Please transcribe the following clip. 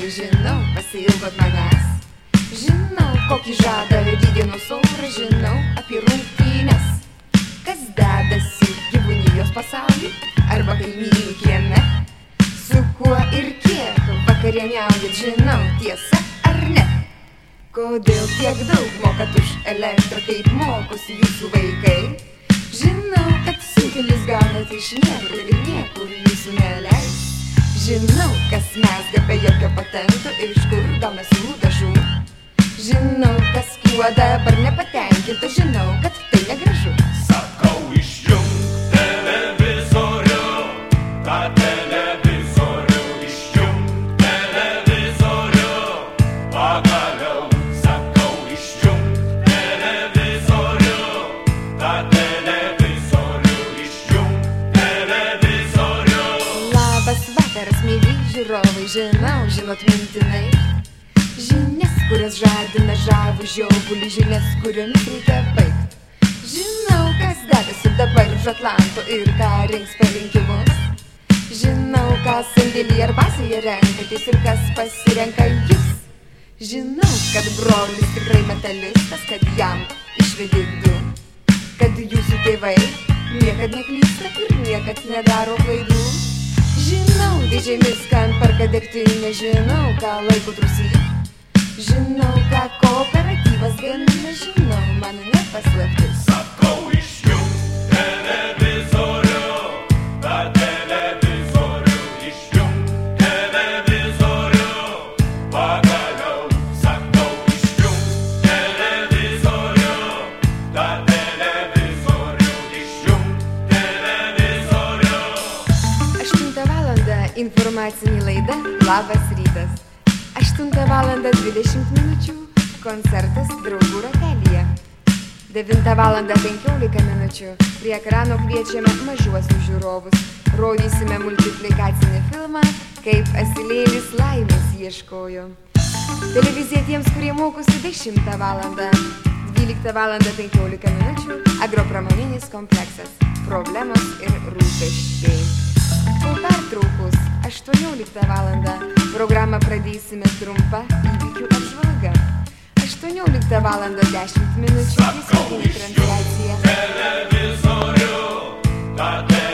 žinau, pasiilgot manęs. Žinau, kokį žada rydienos orą, žinau apie rungtynes. Kas dedasi gyvūnijos pasauly arba kaimynų kieme? Su kuo ir kiek vakarieniaujat, žinau, tiesa ar ne? Kodėl tiek daug mokat už elektrą, kaip mokosi jūsų vaikai? Žinau, kad sunkelis gaunat iš niekur ir niekur jūsų neleis. Žinau, kas mezga be jokio patento ir iš kur gauna siūlų dažų. Žinau, kas kuo dabar nepatenkinta, žinau, kad tai negražu. Sakau, išjunk televizorių, tą televizorių, išjunk televizorių, pagaliau. Sakau, išjunk televizorių, tą televizorių, išjunk televizorių. Labas vakaras, myli žiūrovai, žinau, žinot mintinai. Žinias, kurias žadina žavų žiovulį, žinias, kuriomis reikia baigt. Žinau, kas dedasi dabar už Atlanto ir ką rinks per rinkimus. Žinau, ką sandėlį ar bazėje renkatės ir kas pasirenka jus. Žinau, kad brolis tikrai metalistas, kad jam išvedė du. Kad jūsų tėvai niekad neklysta ir niekad nedaro klaidų. Žinau, dėžėmis kam perka degtinę, žinau, ką laiko trusy. Žinau, ką kooperatyvas gamina, žinau, man nepaslaptis. Sakau, išjunk televizorių, tą televizorių, išjunk televizorių, pagaliau. Sakau, išjunk televizorių, tą televizorių, išjunk televizorių. 8 valandą informacinė laida Labas rytas. 8 valandą 20 minučių koncertas Draugų ratelyje. 9 valandą 15 minučių prie ekrano kviečiame mažuosius žiūrovus. Rodysime multiplikacinį filmą Kaip asilėlis laimės ieškojo. Televizija tiems, kurie mokosi 10 valandą. 12 valandą 15 minučių agropramoninis kompleksas. Problemos ir rūpesčiai. Po pertraukos 18 valandą programą pradėsime trumpa įvykių apžvalga. 18 valandą 10 minučių tiesioginė transliacija. Televizorių, tą